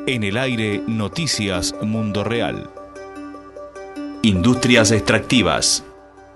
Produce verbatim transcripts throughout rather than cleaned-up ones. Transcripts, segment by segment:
En el aire, Noticias Mundo Real. Industrias extractivas.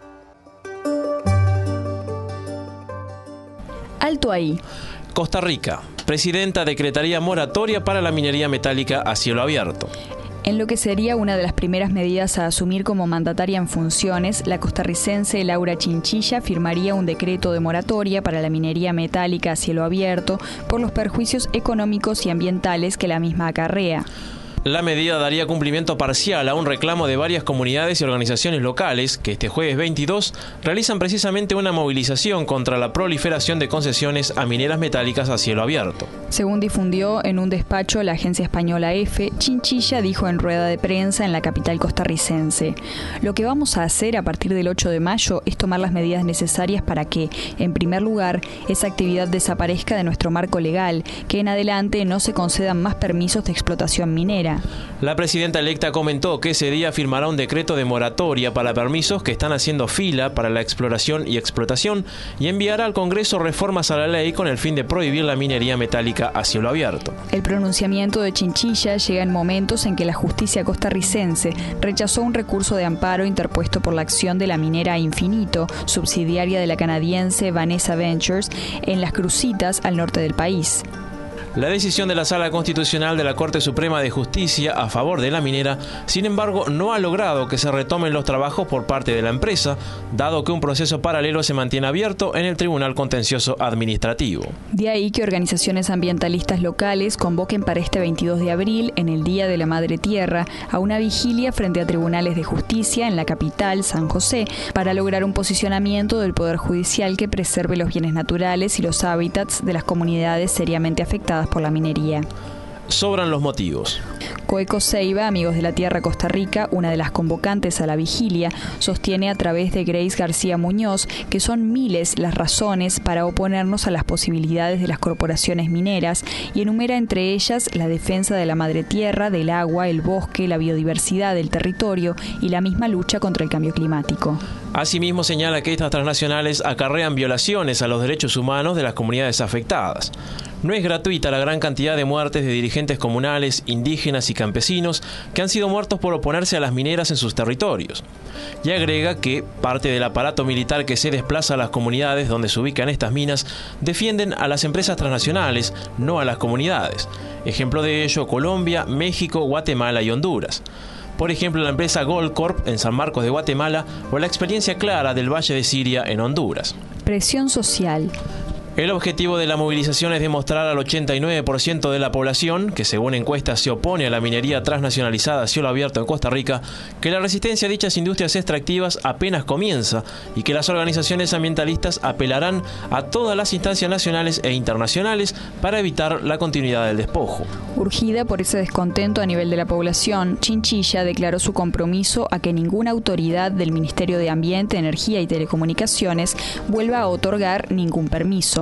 Alto ahí. Costa Rica. Presidenta decretaría moratoria para la minería metálica a cielo abierto. En lo que sería una de las primeras medidas a asumir como mandataria en funciones, la costarricense Laura Chinchilla firmaría un decreto de moratoria para la minería metálica a cielo abierto por los perjuicios económicos y ambientales que la misma acarrea. La medida daría cumplimiento parcial a un reclamo de varias comunidades y organizaciones locales que este jueves veintidós realizan precisamente una movilización contra la proliferación de concesiones a mineras metálicas a cielo abierto. Según difundió en un despacho la agencia española EFE, Chinchilla dijo en rueda de prensa en la capital costarricense: lo que vamos a hacer a partir del ocho de mayo es tomar las medidas necesarias para que, en primer lugar, esa actividad desaparezca de nuestro marco legal, que en adelante no se concedan más permisos de explotación minera. La presidenta electa comentó que ese día firmará un decreto de moratoria para permisos que están haciendo fila para la exploración y explotación y enviará al Congreso reformas a la ley con el fin de prohibir la minería metálica a cielo abierto. El pronunciamiento de Chinchilla llega en momentos en que la justicia costarricense rechazó un recurso de amparo interpuesto por la acción de la minera Infinito, subsidiaria de la canadiense Vanessa Ventures, en Las Cruzitas, al norte del país. La decisión de la Sala Constitucional de la Corte Suprema de Justicia a favor de la minera, sin embargo, no ha logrado que se retomen los trabajos por parte de la empresa, dado que un proceso paralelo se mantiene abierto en el Tribunal Contencioso Administrativo. De ahí que organizaciones ambientalistas locales convoquen para este veintidós de abril, en el Día de la Madre Tierra, a una vigilia frente a tribunales de justicia en la capital, San José, para lograr un posicionamiento del Poder Judicial que preserve los bienes naturales y los hábitats de las comunidades seriamente afectadas por la minería. Sobran los motivos. Coeco Ceiba, Amigos de la Tierra Costa Rica, una de las convocantes a la vigilia, sostiene a través de Grace García Muñoz que son miles las razones para oponernos a las posibilidades de las corporaciones mineras y enumera entre ellas la defensa de la madre tierra, del agua, el bosque, la biodiversidad del territorio y la misma lucha contra el cambio climático. Asimismo señala que estas transnacionales acarrean violaciones a los derechos humanos de las comunidades afectadas. No es gratuita la gran cantidad de muertes de dirigentes comunales, indígenas y campesinos que han sido muertos por oponerse a las mineras en sus territorios. Y agrega que parte del aparato militar que se desplaza a las comunidades donde se ubican estas minas defienden a las empresas transnacionales, no a las comunidades. Ejemplo de ello, Colombia, México, Guatemala y Honduras. Por ejemplo, la empresa Goldcorp en San Marcos de Guatemala o la experiencia clara del Valle de Siria en Honduras. Presión social. El objetivo de la movilización es demostrar al ochenta y nueve por ciento de la población, que según encuestas se opone a la minería transnacionalizada a cielo abierto en Costa Rica, que la resistencia a dichas industrias extractivas apenas comienza y que las organizaciones ambientalistas apelarán a todas las instancias nacionales e internacionales para evitar la continuidad del despojo. Urgida por ese descontento a nivel de la población, Chinchilla declaró su compromiso a que ninguna autoridad del Ministerio de Ambiente, Energía y Telecomunicaciones vuelva a otorgar ningún permiso.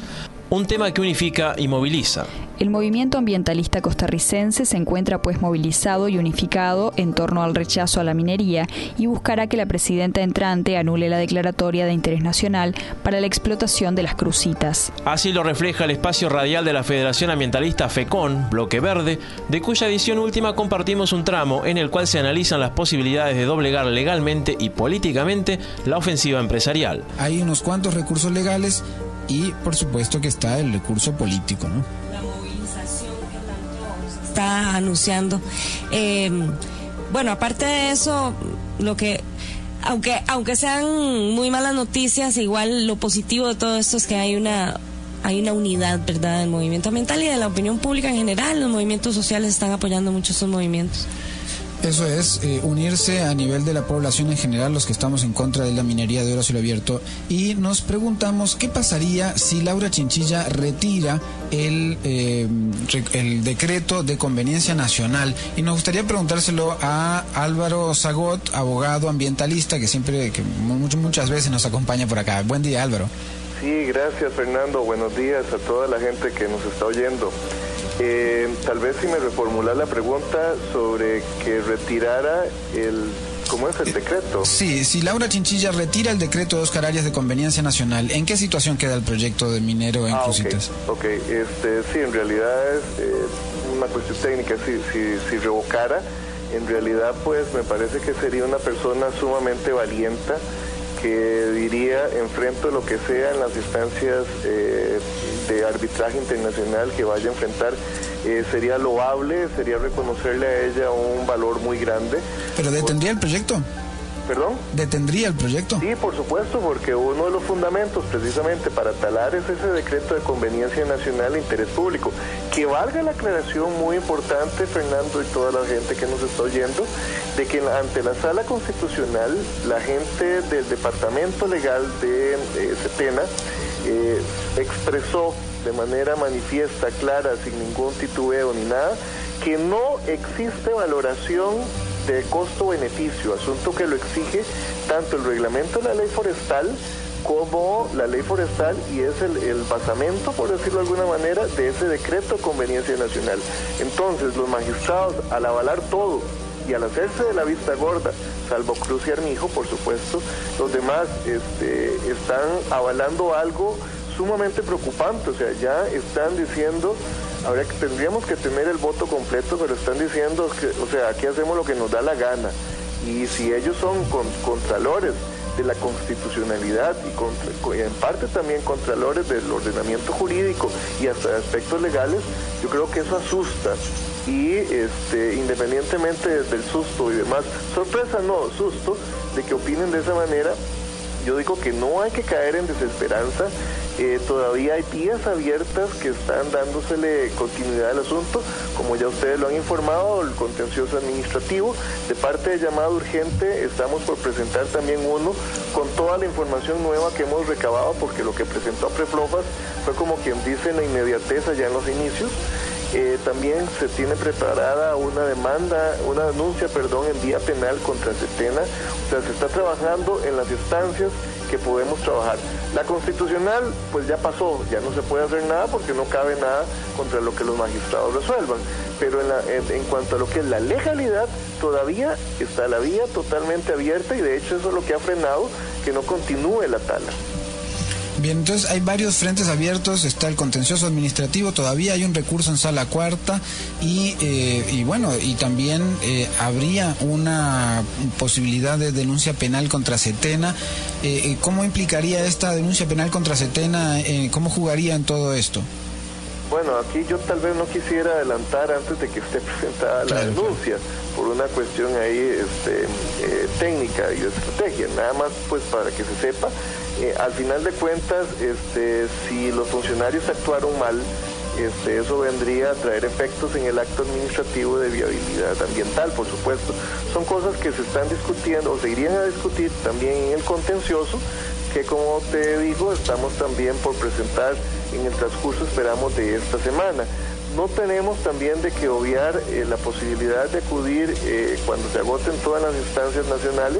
Un tema que unifica y moviliza. El movimiento ambientalista costarricense se encuentra pues movilizado y unificado en torno al rechazo a la minería y buscará que la presidenta entrante anule la declaratoria de interés nacional para la explotación de Las Cruzitas. Así lo refleja el espacio radial de la Federación Ambientalista FECON, Bloque Verde, de cuya edición última compartimos un tramo en el cual se analizan las posibilidades de doblegar legalmente y políticamente la ofensiva empresarial. Hay unos cuantos recursos legales y por supuesto que está el recurso político, ¿no? La movilización que tanto se está anunciando. Eh, bueno, aparte de eso, lo que aunque aunque sean muy malas noticias, igual lo positivo de todo esto es que hay una hay una unidad, ¿verdad?, del movimiento ambiental y de la opinión pública en general. Los movimientos sociales están apoyando mucho estos movimientos. Eso es, eh, unirse a nivel de la población en general, los que estamos en contra de la minería de oro a cielo abierto. Y nos preguntamos qué pasaría si Laura Chinchilla retira el, eh, el decreto de conveniencia nacional. Y nos gustaría preguntárselo a Álvaro Zagot, abogado ambientalista, que siempre, que muchas, muchas veces nos acompaña por acá. Buen día, Álvaro. Sí, gracias, Fernando. Buenos días a toda la gente que nos está oyendo. Eh, tal vez si me reformular la pregunta sobre que retirara el, ¿cómo es el decreto? Sí, si Laura Chinchilla retira el decreto de Óscar Arias de conveniencia nacional, ¿en qué situación queda el proyecto de minero en ah, Cruzitas? Ok, okay. Este, sí, en realidad es, eh, una cuestión técnica, si, si, si revocara, en realidad pues me parece que sería una persona sumamente valiente, que diría enfrento lo que sea en las instancias eh, de arbitraje internacional que vaya a enfrentar. Eh, sería loable, sería reconocerle a ella un valor muy grande. ¿Pero detendría el proyecto? ¿Perdón? ¿Detendría el proyecto? Sí, por supuesto, porque uno de los fundamentos precisamente para talar es ese decreto de conveniencia nacional de interés público. Que valga la aclaración muy importante, Fernando, y toda la gente que nos está oyendo, de que ante la Sala Constitucional, la gente del Departamento Legal de eh, Setena eh, expresó de manera manifiesta, clara, sin ningún titubeo ni nada, que no existe valoración de costo-beneficio, asunto que lo exige tanto el reglamento de la ley forestal como la ley forestal, y es el, el basamento, por decirlo de alguna manera, de ese decreto de conveniencia nacional. Entonces, los magistrados, al avalar todo y al hacerse de la vista gorda, salvo Cruz y Armijo, por supuesto, los demás este, están avalando algo sumamente preocupante. O sea, ya están diciendo, ahora que tendríamos que tener el voto completo, pero están diciendo que, o sea, aquí hacemos lo que nos da la gana, y si ellos son con, contralores de la constitucionalidad y contra, en parte también contralores del ordenamiento jurídico y hasta de aspectos legales, yo creo que eso asusta. Y este, independientemente del susto y demás, sorpresa no, susto de que opinen de esa manera, yo digo que no hay que caer en desesperanza. Eh, todavía hay vías abiertas que están dándosele continuidad al asunto, como ya ustedes lo han informado, el contencioso administrativo. De parte de llamado urgente estamos por presentar también uno con toda la información nueva que hemos recabado, porque lo que presentó Preflofas fue, como quien dice, en la inmediatez allá en los inicios. Eh, también se tiene preparada una demanda, una denuncia, perdón, en vía penal contra Setena. O sea, se está trabajando en las instancias que podemos trabajar. La constitucional, pues ya pasó, ya no se puede hacer nada porque no cabe nada contra lo que los magistrados resuelvan. Pero en, la, en, en cuanto a lo que es la legalidad, todavía está la vía totalmente abierta, y de hecho eso es lo que ha frenado que no continúe la tala. Bien, entonces hay varios frentes abiertos, está el contencioso administrativo, todavía hay un recurso en sala cuarta, y, eh, y bueno, y también eh, habría una posibilidad de denuncia penal contra Setena. Eh, ¿Cómo implicaría esta denuncia penal contra Setena? Eh, ¿Cómo jugaría en todo esto? Bueno, aquí yo tal vez no quisiera adelantar antes de que esté presentada la denuncia, por una cuestión ahí este, eh, técnica y de estrategia, nada más pues para que se sepa. Eh, al final de cuentas, este, si los funcionarios actuaron mal, este, eso vendría a traer efectos en el acto administrativo de viabilidad ambiental, por supuesto. Son cosas que se están discutiendo o se irían a discutir también en el contencioso, que como te digo, estamos también por presentar en el transcurso, esperamos, de esta semana. No tenemos también de que obviar eh, la posibilidad de acudir eh, cuando se agoten todas las instancias nacionales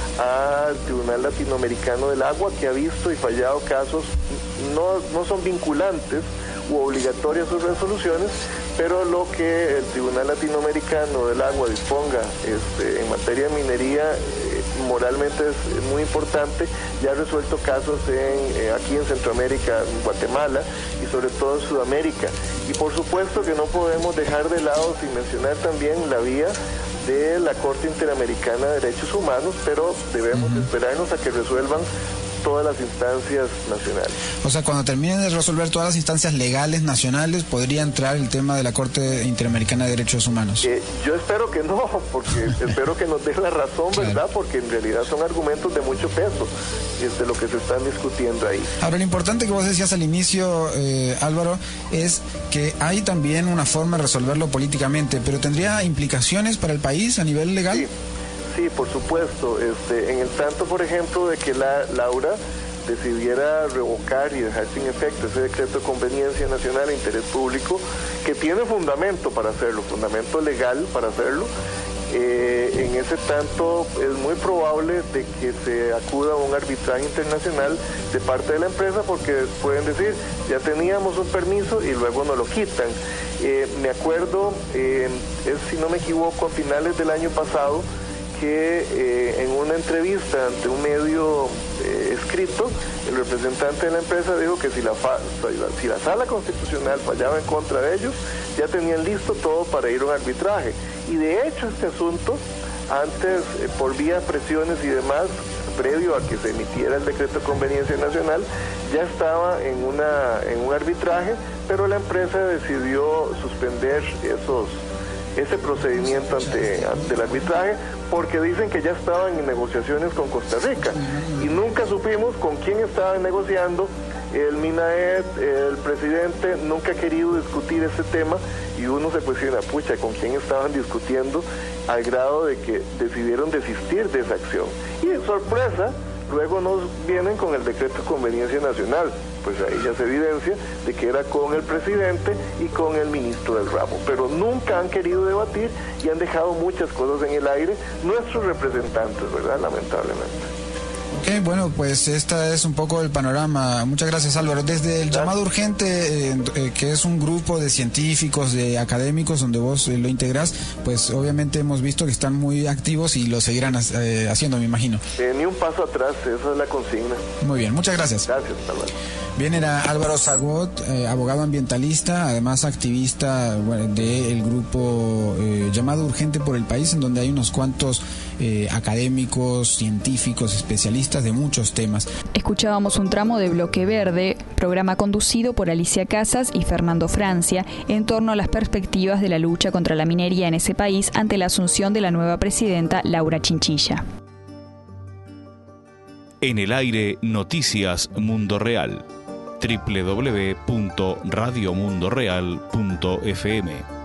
al Tribunal Latinoamericano del Agua, que ha visto y fallado casos, no, no son vinculantes u obligatorias sus resoluciones, pero lo que el Tribunal Latinoamericano del Agua disponga este, en materia de minería eh, moralmente es muy importante. Ya ha resuelto casos en, eh, aquí en Centroamérica, en Guatemala y sobre todo en Sudamérica. Y por supuesto que no podemos dejar de lado sin mencionar también la vía de la Corte Interamericana de Derechos Humanos, pero debemos uh-huh. esperarnos a que resuelvan todas las instancias nacionales. O sea, cuando terminen de resolver todas las instancias legales nacionales, podría entrar el tema de la Corte Interamericana de Derechos Humanos. Eh, yo espero que no, porque espero que nos dé la razón, claro. ¿verdad? Porque en realidad son argumentos de mucho peso, es de lo que se están discutiendo ahí. Ahora, lo importante que vos decías al inicio, eh, Álvaro, es que hay también una forma de resolverlo políticamente, pero ¿tendría implicaciones para el país a nivel legal? Sí. Sí, por supuesto. Este, en el tanto, por ejemplo, de que la Laura decidiera revocar y dejar sin efecto ese decreto de conveniencia nacional de interés público, que tiene fundamento para hacerlo, fundamento legal para hacerlo, eh, en ese tanto es muy probable de que se acuda a un arbitraje internacional de parte de la empresa, porque pueden decir, ya teníamos un permiso y luego nos lo quitan. Eh, me acuerdo, eh, es, si no me equivoco, a finales del año pasado, que eh, en una entrevista ante un medio eh, escrito, el representante de la empresa dijo que si la, fa, si la sala constitucional fallaba en contra de ellos, ya tenían listo todo para ir a un arbitraje. Y de hecho este asunto, antes eh, por vía presiones y demás, previo a que se emitiera el decreto de conveniencia nacional, ya estaba en, una, en un arbitraje, pero la empresa decidió suspender esos, ese procedimiento ante, ante el arbitraje, porque dicen que ya estaban en negociaciones con Costa Rica, y nunca supimos con quién estaban negociando. El MINAED, el presidente, nunca ha querido discutir ese tema, y uno se cuestiona, pucha, ¿con quién estaban discutiendo? Al grado de que decidieron desistir de esa acción. Y sorpresa, luego nos vienen con el decreto de conveniencia nacional. Pues ahí ya se evidencia de que era con el presidente y con el ministro del ramo. Pero nunca han querido debatir y han dejado muchas cosas en el aire nuestros representantes, ¿verdad? Lamentablemente. Ok, bueno, pues esta es un poco el panorama. Muchas gracias, Álvaro. Desde el llamado urgente, eh, eh, que es un grupo de científicos, de académicos, donde vos eh, lo integrás, pues obviamente hemos visto que están muy activos y lo seguirán eh, haciendo, me imagino. Eh, ni un paso atrás, esa es la consigna. Muy bien, muchas gracias. Gracias, hasta luego. Bien, era Álvaro Zagot, eh, abogado ambientalista, además activista bueno, del grupo eh, llamado Urgente por el País, en donde hay unos cuantos eh, académicos, científicos, especialistas de muchos temas. Escuchábamos un tramo de Bloque Verde, programa conducido por Alicia Casas y Fernando Francia, en torno a las perspectivas de la lucha contra la minería en ese país ante la asunción de la nueva presidenta Laura Chinchilla. En el aire, Noticias Mundo Real. doble u doble u doble u punto radio mundo real punto f m